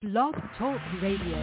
Blog Talk Radio.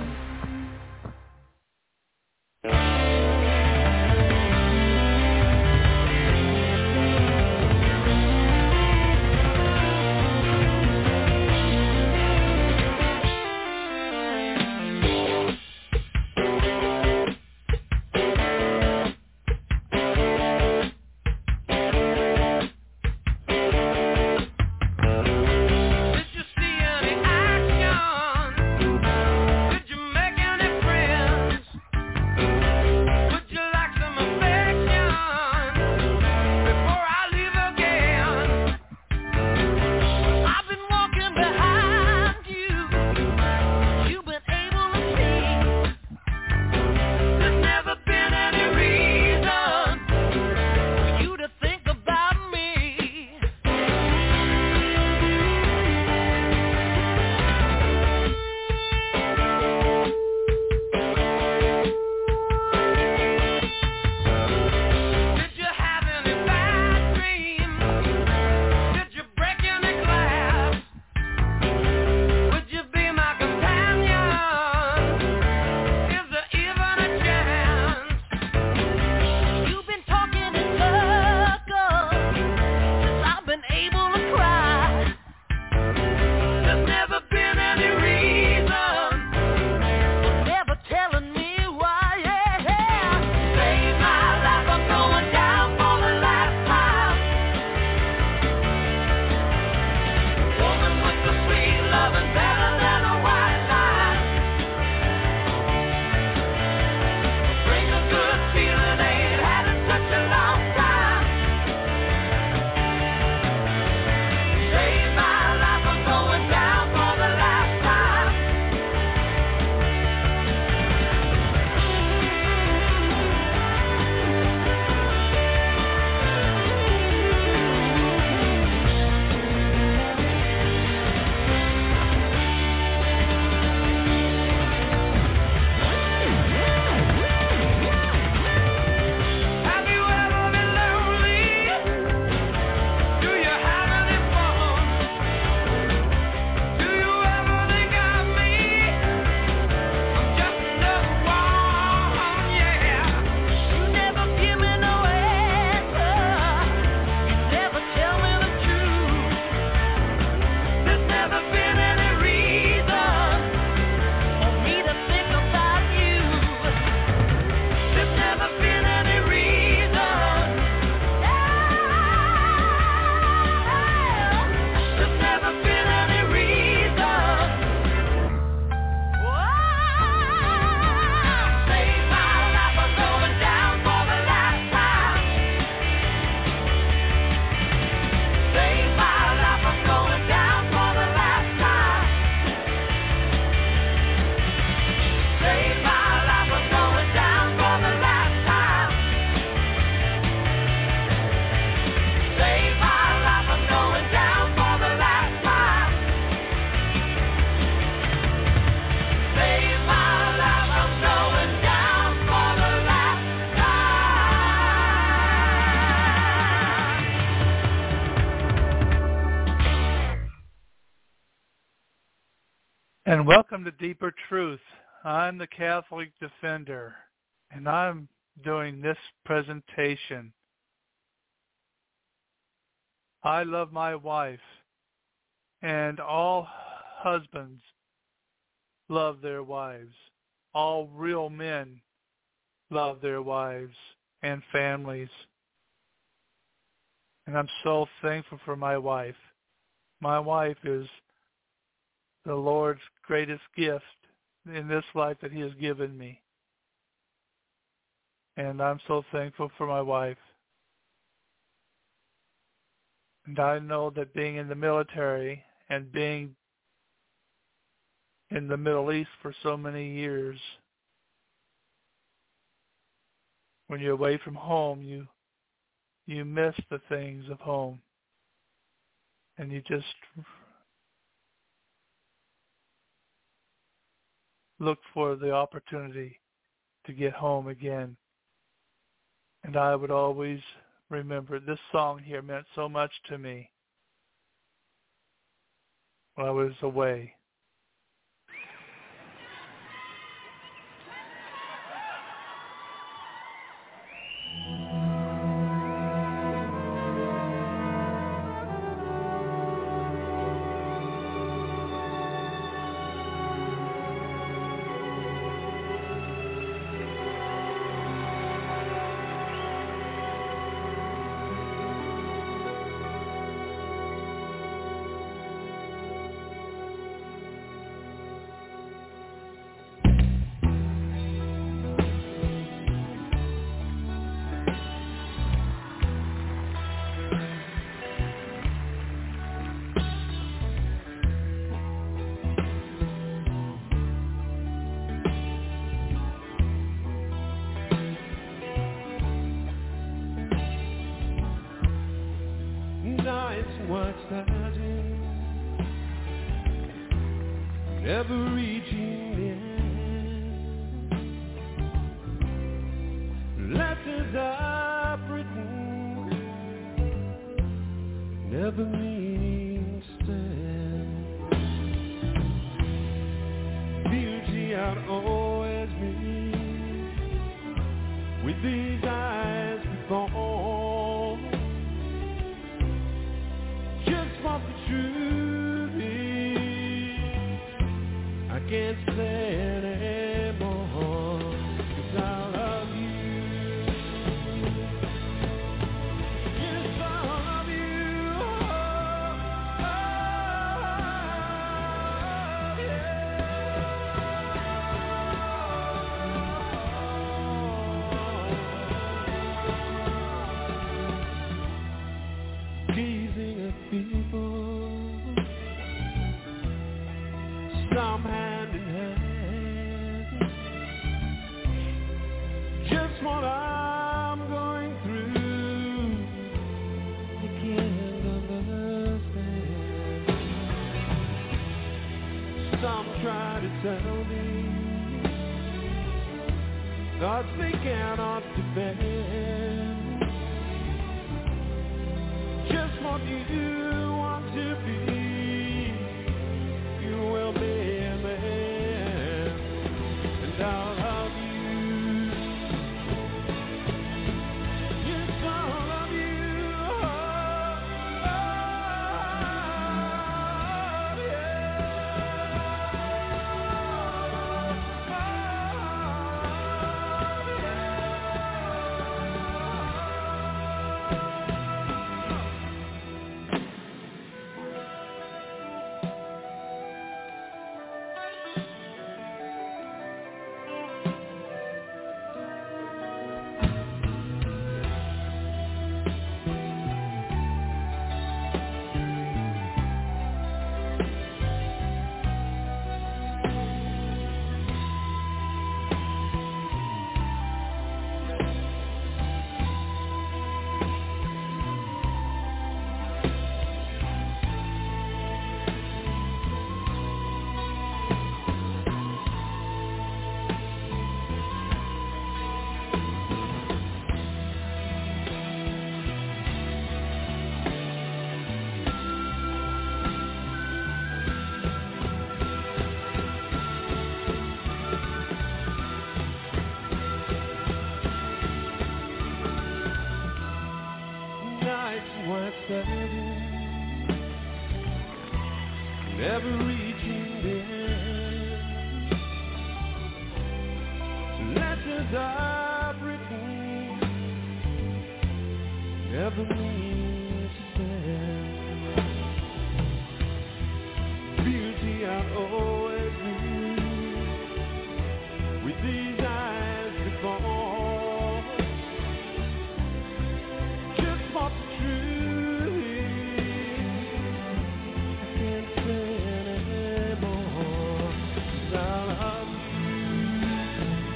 And welcome to Deeper Truth. I'm the Catholic Defender, and I'm doing this presentation. I love my wife, and all husbands love their wives. All real men love their wives and families. And I'm so thankful for my wife. My wife is the Lord's greatest gift in this life that he has given me. And I'm so thankful for my wife. And I know that being in the military and being in the Middle East for so many years, when you're away from home, you miss the things of home. And you just look for the opportunity to get home again. And I would always remember this song here meant so much to me when I was away. standing, never reaching the end. Letters I've written, never meaning to stand. Beauty I'd always meet, with these eyes before. Just what the truth is, I can't say anymore, 'cause I love you. Yes, I love you. Gazing at people, some hand in hand, just what I'm going through, I can't understand. Some try to tell me thoughts they cannot defend. Just what you want to be, you will be a man, and I'll love you. Yes, I'll love you. Never reaching the end. Letters I've written, never mean to send. Beauty I always knew, with these eyes before. Just what the truth is, I can't say anymore, 'cause I love you.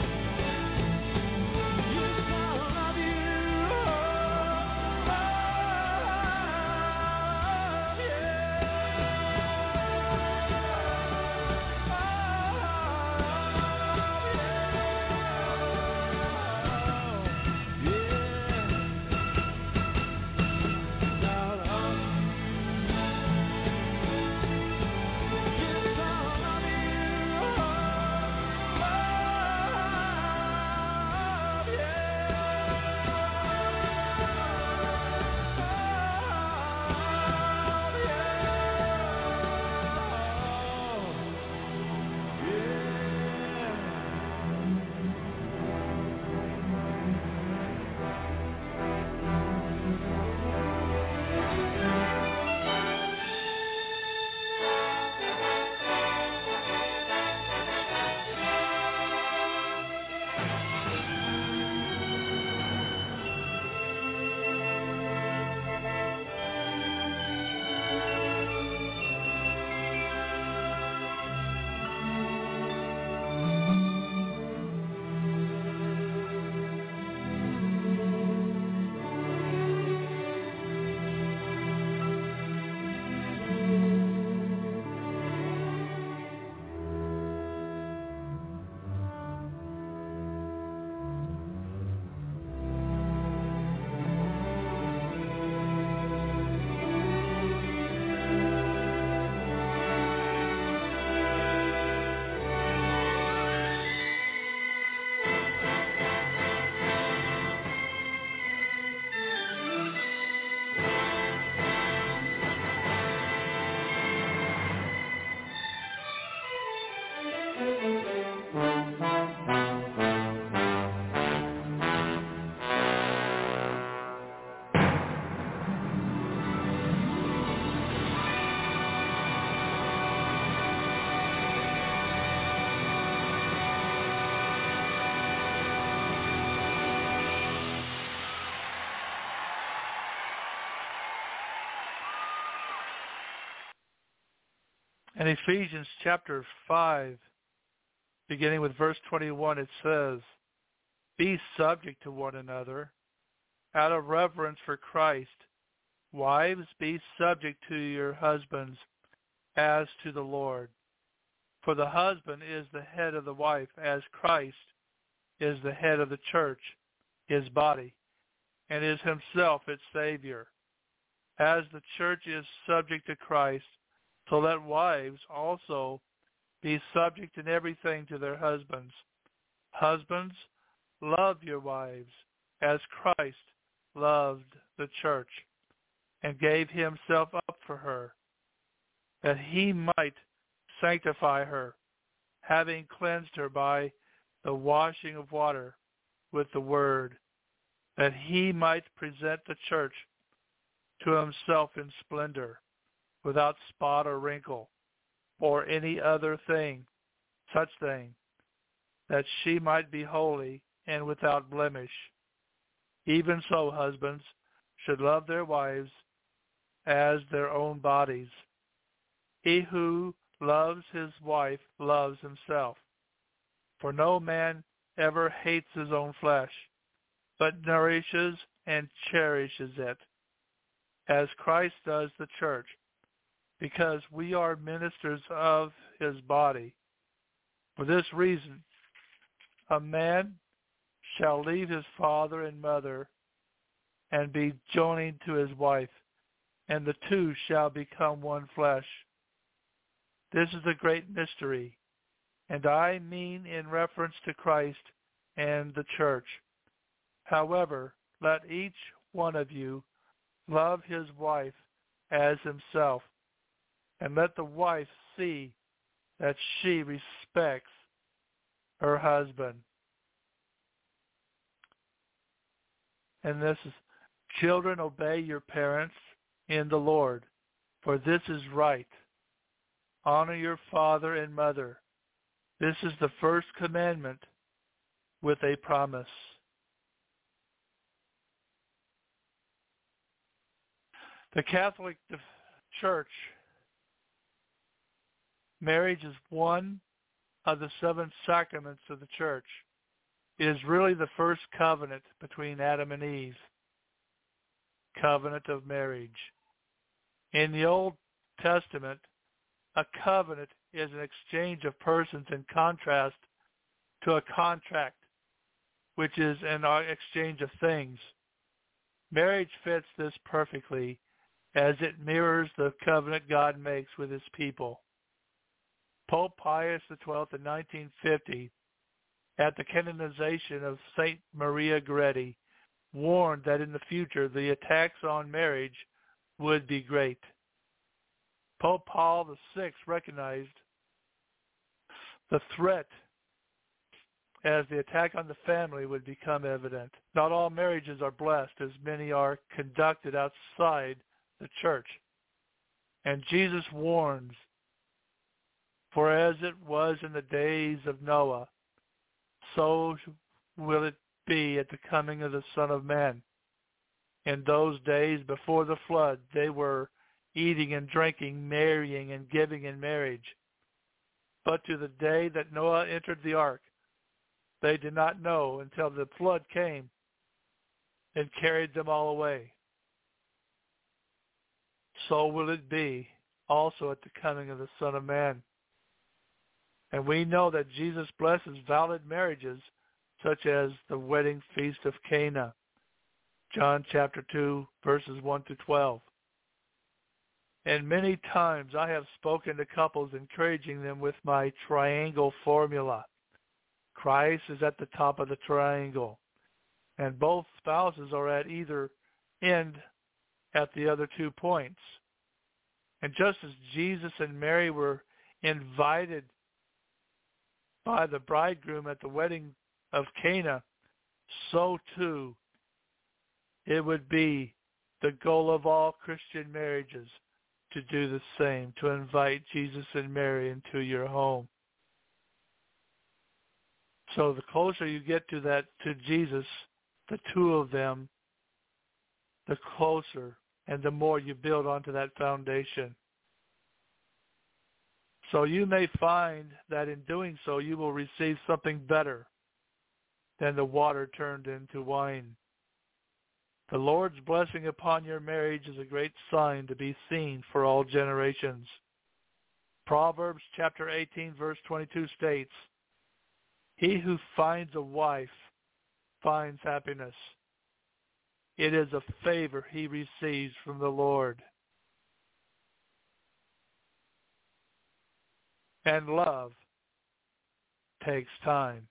Yes, I love you. In Ephesians chapter 5, beginning with verse 21, it says, "Be subject to one another out of reverence for Christ. Wives, be subject to your husbands as to the Lord. For the husband is the head of the wife, as Christ is the head of the church, his body, and is himself its Savior. As the church is subject to Christ, so let wives also be subject in everything to their husbands. Husbands, love your wives, as Christ loved the church, and gave himself up for her, that he might sanctify her, having cleansed her by the washing of water with the word, that he might present the church to himself in splendor, without spot or wrinkle, or any other such thing, that she might be holy and without blemish. Even so, husbands should love their wives as their own bodies. He who loves his wife loves himself. For no man ever hates his own flesh, but nourishes and cherishes it, as Christ does the church, because we are ministers of his body. For this reason, a man shall leave his father and mother and be joined to his wife, and the two shall become one flesh. This is a great mystery, and I mean in reference to Christ and the church. However, let each one of you love his wife as himself, and let the wife see that she respects her husband." And this is, "Children, obey your parents in the Lord, for this is right. Honor your father and mother. This is the first commandment with a promise." The Catholic Church, marriage is one of the 7 sacraments of the church. It is really the first covenant between Adam and Eve, covenant of marriage. In the Old Testament, a covenant is an exchange of persons in contrast to a contract, which is an exchange of things. Marriage fits this perfectly, as it mirrors the covenant God makes with his people. Pope Pius XII in 1950, at the canonization of Saint Maria Goretti, warned that in the future the attacks on marriage would be great. Pope Paul VI recognized the threat as the attack on the family would become evident. Not all marriages are blessed, as many are conducted outside the church. And Jesus warns, "For as it was in the days of Noah, so will it be at the coming of the Son of Man. In those days before the flood, they were eating and drinking, marrying and giving in marriage. But to the day that Noah entered the ark, they did not know until the flood came and carried them all away. So will it be also at the coming of the Son of Man." And we know that Jesus blesses valid marriages, such as the wedding feast of Cana, John chapter 2, verses 1 to 12. And many times I have spoken to couples, encouraging them with my triangle formula. Christ is at the top of the triangle, and both spouses are at either end at the other 2 points. And just as Jesus and Mary were invited by the bridegroom at the wedding of Cana, so too it would be the goal of all Christian marriages to do the same, to invite Jesus and Mary into your home. So the closer you get to Jesus, the two of them, the closer and the more you build onto that foundation. So you may find that in doing so, you will receive something better than the water turned into wine. The Lord's blessing upon your marriage is a great sign to be seen for all generations. Proverbs chapter 18, verse 22 states, "He who finds a wife finds happiness. It is a favor he receives from the Lord." And love takes time.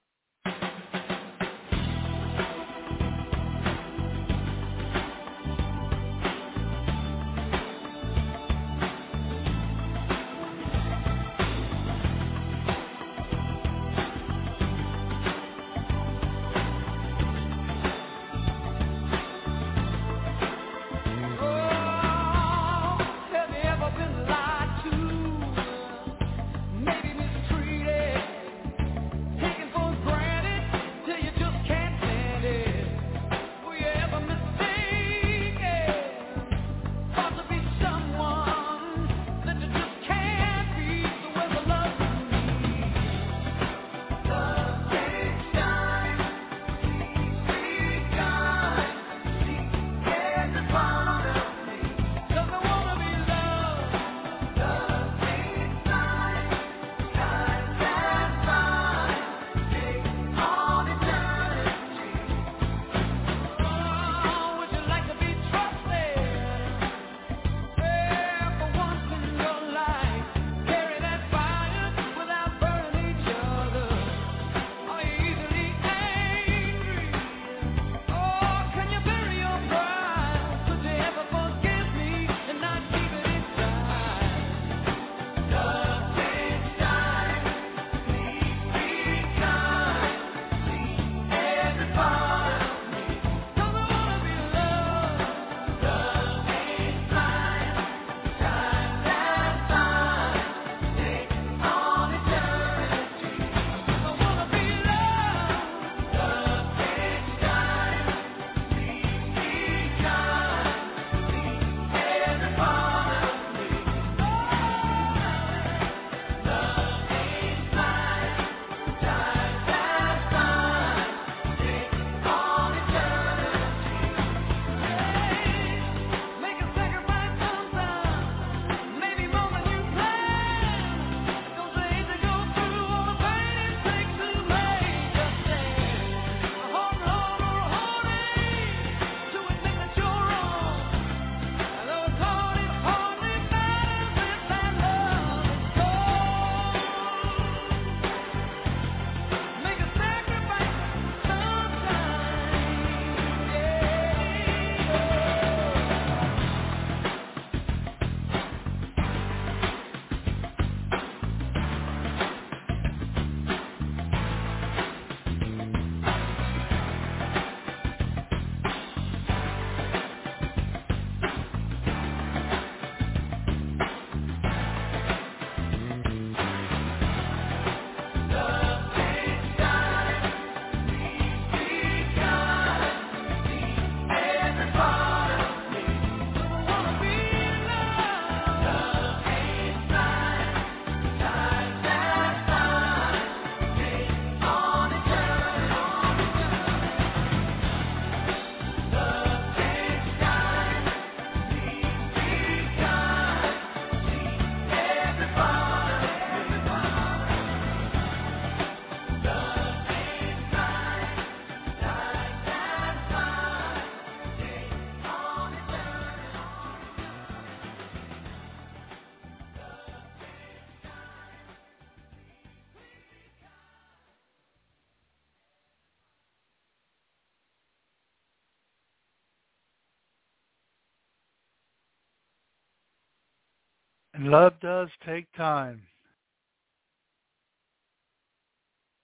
And love does take time.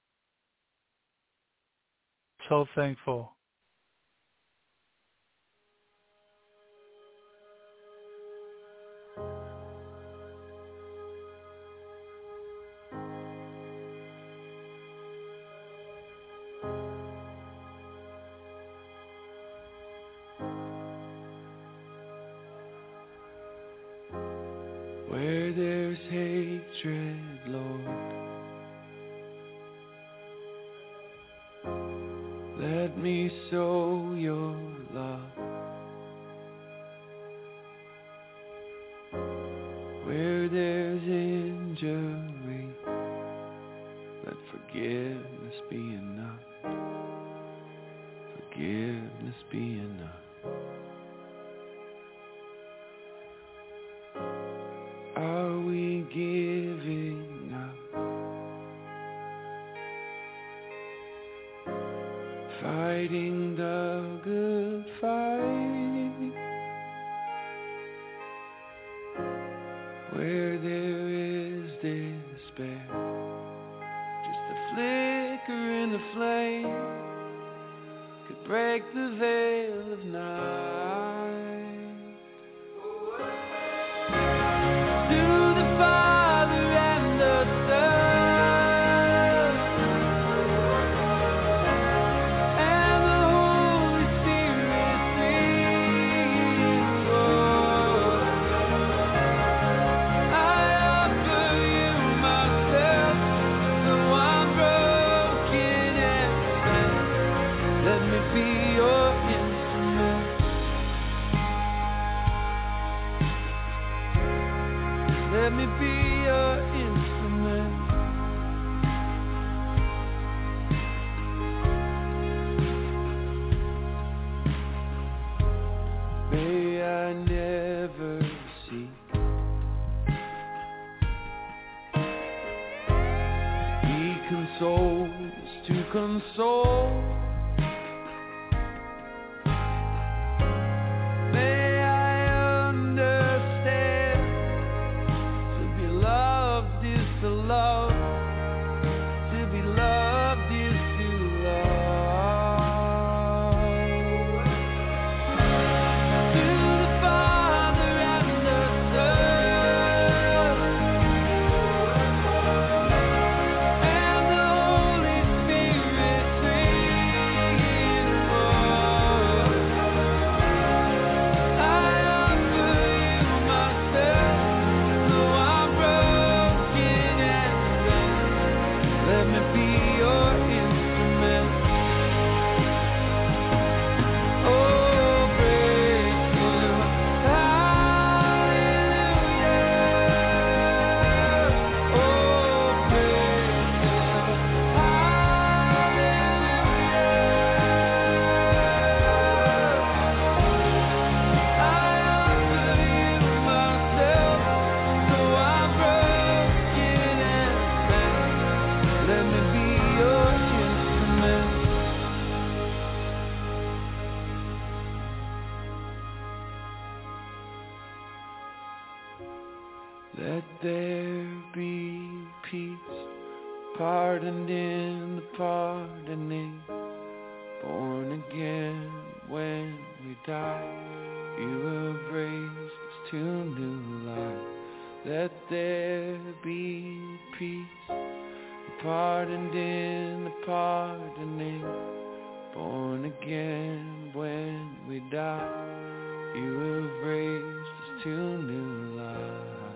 so thankful. Where there's hatred, Lord, let me sow your love. Where there's injury, let forgiveness be enough. Forgiveness be enough. Are we giving up? Fighting the good fight. Where there is despair, just a flicker in the flame could break the veil of night. Let me be your instrument. May I never seek to be consoled, to console. Let there be peace, pardoned in the pardoning, born again when we die. You have raised us to new life. Let there be peace, pardoned in the pardoning, born again when we die. You have raised us to new life.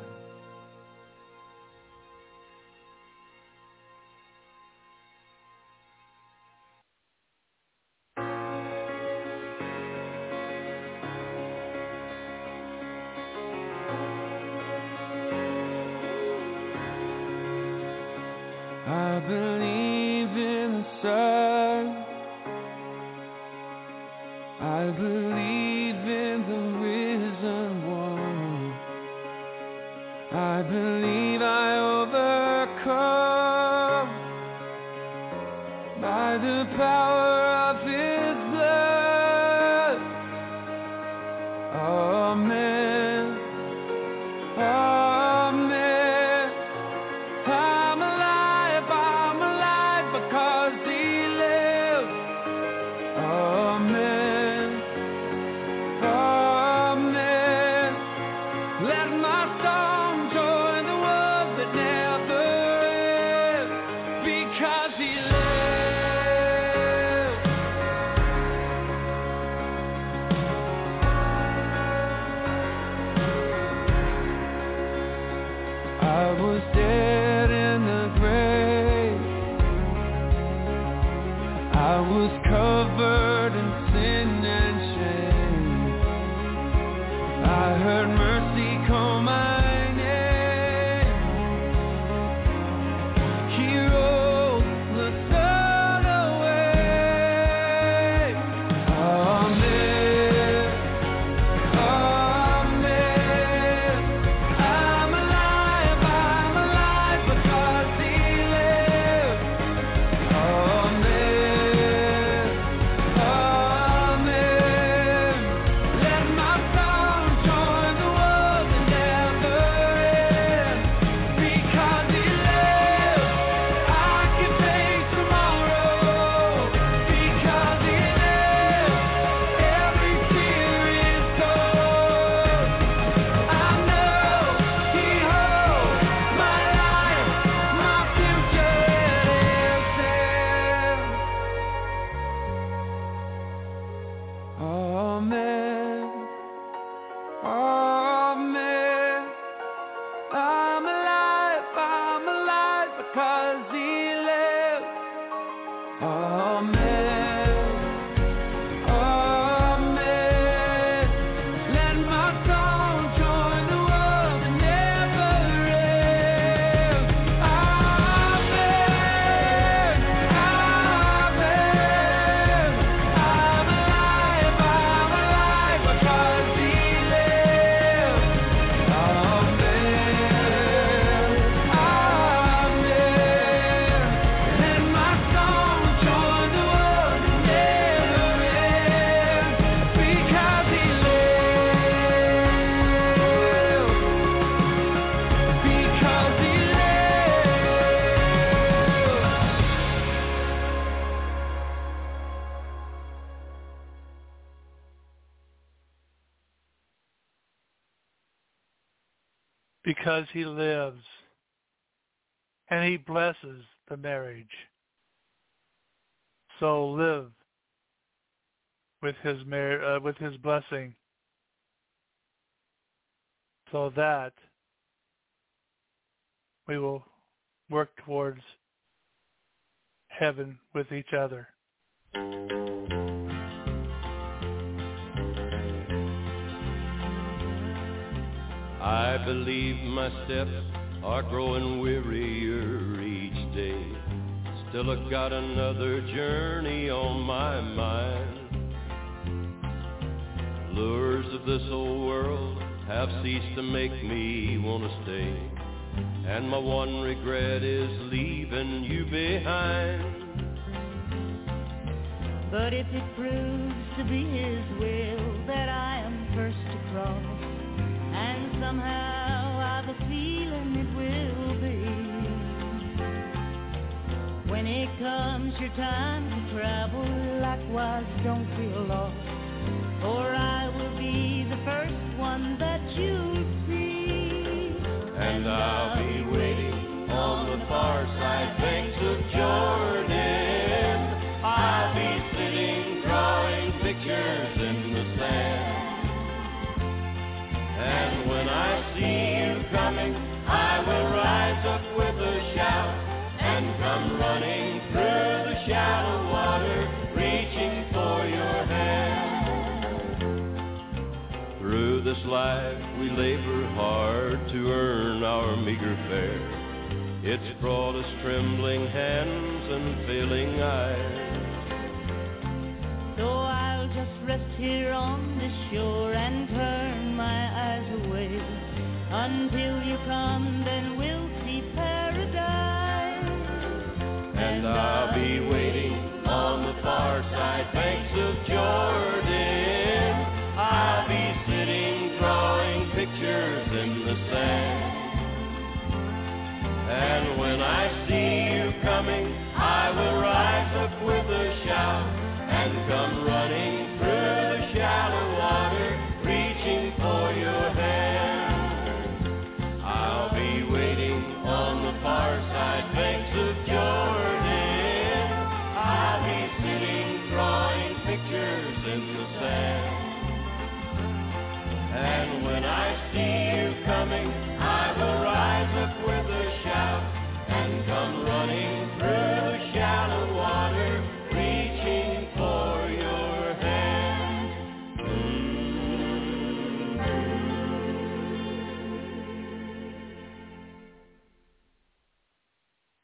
I believe in the sun. I believe in the risen one. I believe I overcome by the power of his blood. Amen. Amen. I'm alive because he lives. was covered in sin and shame. I heard mercy call my name. He rolled the sun away. Amen. Amen. I'm alive because He lives. Amen. Amen. Let my song join the world that never ends. Because He lives, I can face tomorrow. Because He lives, every fear is gone. I know He holds my life, my future lives in. Amen. Amen. I'm alive because He lives. Amen. Amen. Let my song join the world that never ends. Amen. Amen. I'm alive because He lives. Amen. Amen. Let my song join the world that never ends. Because He lives. Because He Because He lives, and He blesses the marriage. So live with His with His blessing, so that we will work towards heaven with each other. I believe my steps are growing wearier each day. Still I've got another journey on my mind. Lures of this old world have ceased to make me want to stay. And my one regret is leaving you behind. But if it proves to be His will that I am first to cross, and somehow I've a feeling it will be, when it comes your time to travel, likewise don't feel lost, for I will be the first one that you'll see. And I'll be waiting on the far side banks of Jordan. I'll be sitting drawing pictures in the sand. And when I see you coming, I will rise up with a shout and come running through the shallow water, reaching for your hand. Through this life we labor hard to earn our meager fare. It's brought us trembling hands and failing eyes. So I'll just rest here on the shore and turn my eyes away until you come, then we'll see paradise. And I'll be waiting on the far side banks of Jordan. I'll be sitting drawing pictures in the sand. And when I see you coming, I will rise up with a shout and come running through the shallow water, reaching for your hand. I'll be waiting on the far side banks of Jordan. I'll be sitting drawing pictures in the sand. And when I see you coming, I will rise up with a shout and come running through the shallow water, reaching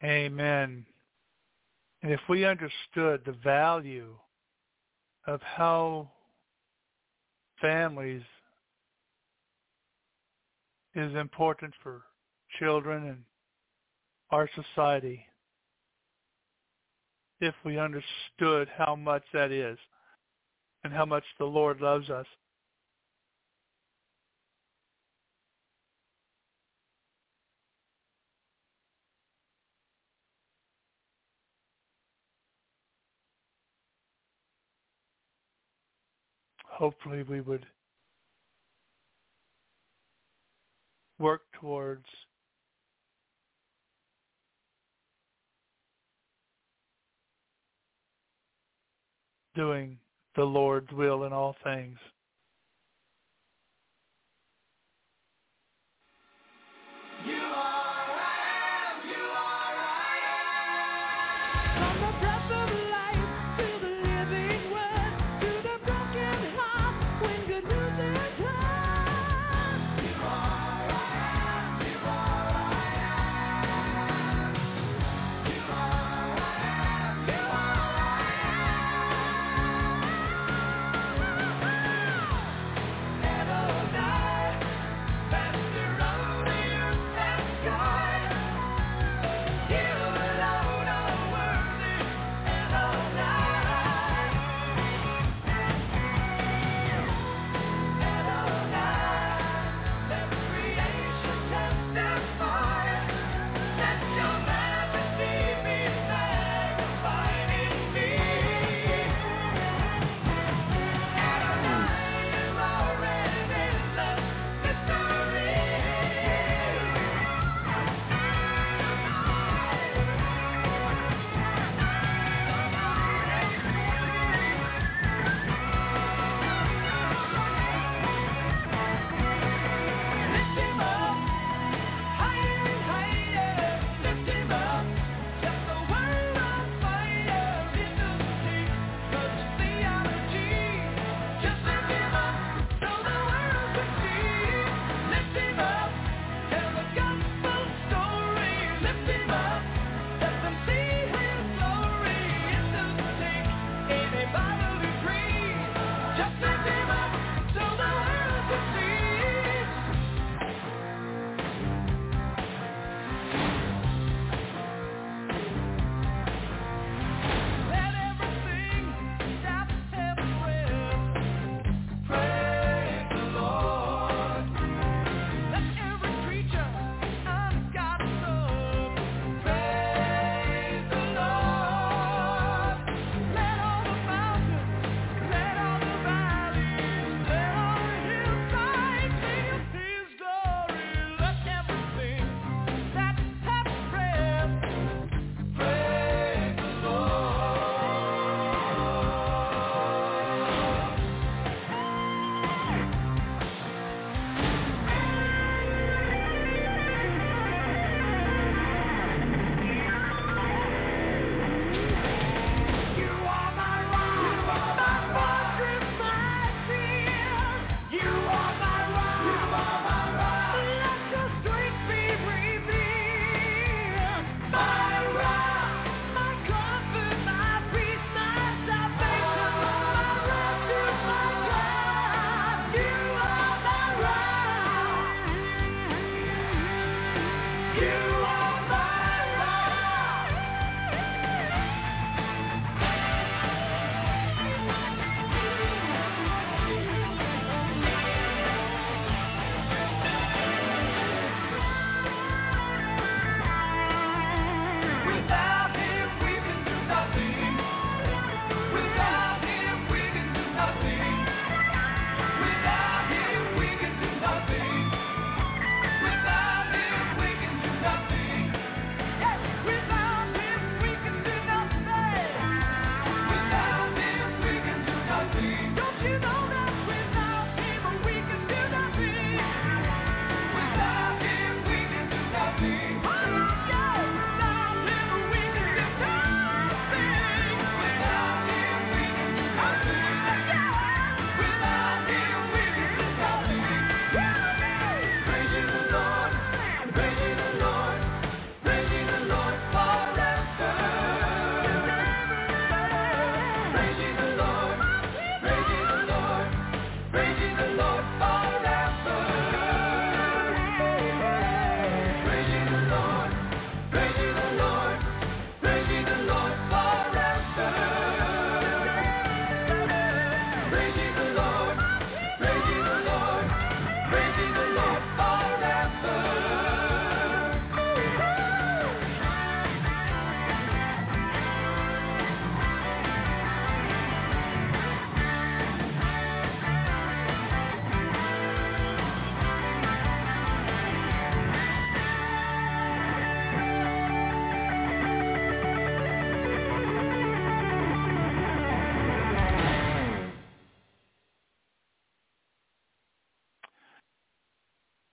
Amen. And if we understood the value of how families is important for children and our society, if we understood how much that is and how much the Lord loves us, hopefully we would work towards doing the Lord's will in all things. From the breath of life to the living word, to the broken heart when good news is heard. You are I am, you are I am. You are I am, you are I am. Adonai, master of the earth and sky. You alone are worthy.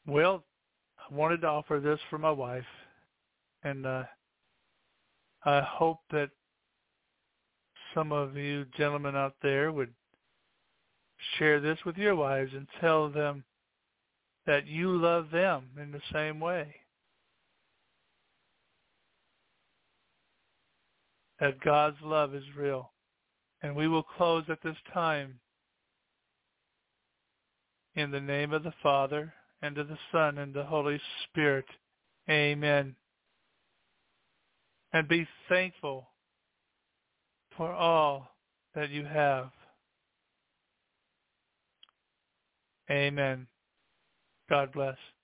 Well, I wanted to offer this for my wife, and I hope that some of you gentlemen out there would share this with your wives and tell them that you love them in the same way. That God's love is real. And we will close at this time in the name of the Father, and of the Son, and the Holy Spirit. Amen. And be thankful for all that you have. Amen. God bless.